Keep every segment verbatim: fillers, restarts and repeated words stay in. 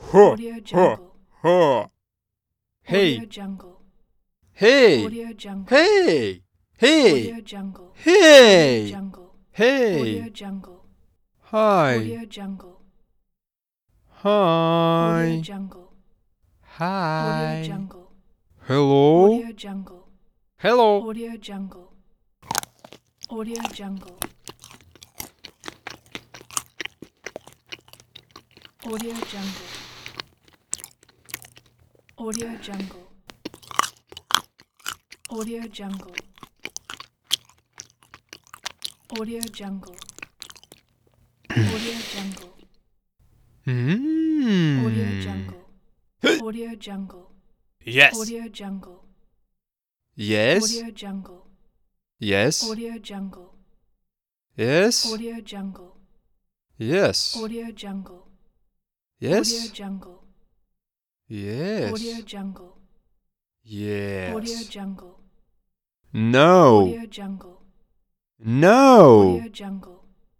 Huh, Audio huh, Jungle. huh. Audio Hey, Jungle. hey, Audio Jungle. hey, hey, Audio Jungle. Audio hey, Jungle. Audio hey. Jungle. Hi, Audio Jungle. Audio hi, Jungle. Audio hi. Jungle. Hello, Audio Jungle. hello. Audio Jungle. Audio Jungle. Audio Jungle. Audio Jungle. Audio Jungle. Audio Jungle. Audio Jungle. Audio Hmm. Jungle. Audio Jungle. Yes, Audio Jungle. yes, Audio Jungle. yes, Audio Jungle. yes, Audio Jungle. yes, Audio Jungle. Audio yes, Jungle. yes, Audio Jungle. Audio yes. Jungle. No, Audio Jungle. no, Audio Jungle. Audio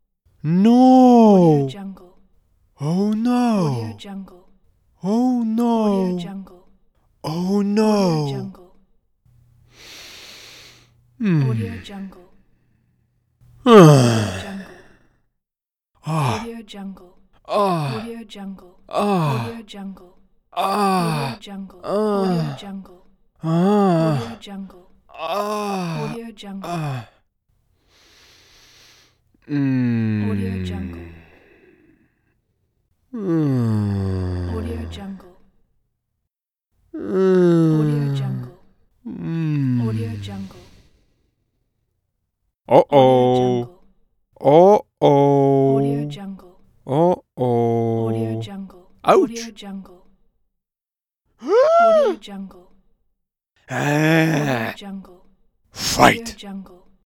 no. Jungle. Oh Audio no. Jungle. Oh Audio no. Jungle. Oh Audio no. Jungle. Hmm. Audio Jungle. Audio Jungle. Ah. Audio Jungle. Ah. Audio Jungle. Ah. Audio Jungle. Ah. Audio Jungle. Audio Ah. Jungle. Audio Ah. Jungle. Ah. Audio Jungle. Ah. Mm. Audio Jungle. Mm. Audio Jungle. Mm. Audio Jungle. Mm. Audio Jungle. Uh Audio oh. Jungle. Uh Audio oh. Jungle. Uh Audio oh. Jungle. Audio Ouch. Jungle. Audio Jungle. Audio Ah. Jungle. Audio Fight. Jungle.